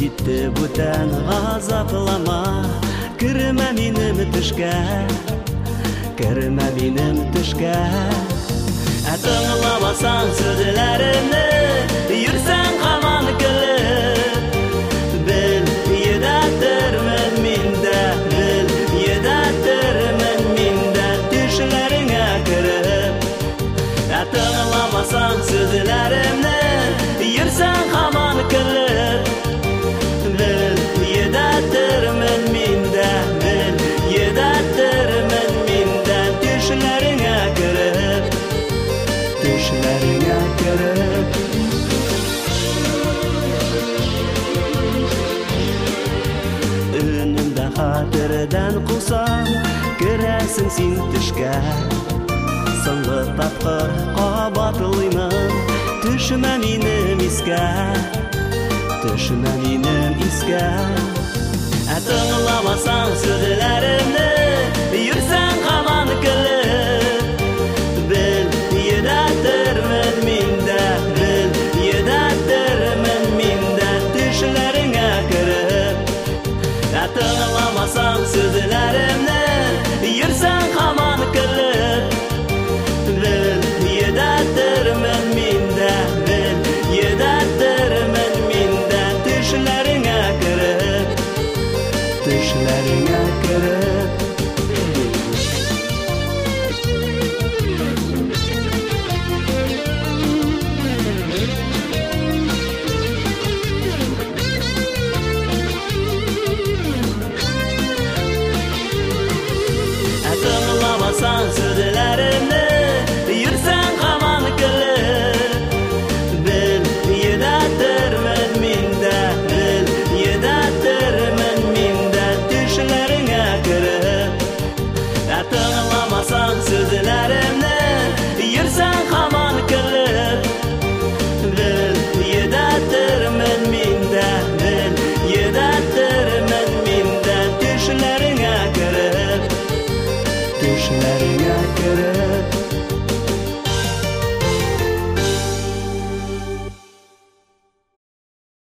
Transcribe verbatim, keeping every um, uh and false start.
Җитте бүтән газаплама, кермә минем төшкә, кермә минем төшкә. Ә тыңламасаң сүзләремне, йөрсәң һаман көлеп, бел, йөдәтермен мин дә, бел, йөдәтермен мин дә төшләреңә кереп. Ә тыңламасаң сүзләремне, йөрсәң һаман көлеп, бел, йөдәтермен мин дә, бел, йөдәтермен мин дә төшләреңә кереп, төшләреңә кереп. Önümdə xatirədən qusam, керәсең син төшкә. Соңгы тапкыр кабатлыймын, төшмә минем искә, төшмә минем искә. Ә тыңламасаң сүзләремне, йөрсәң һаман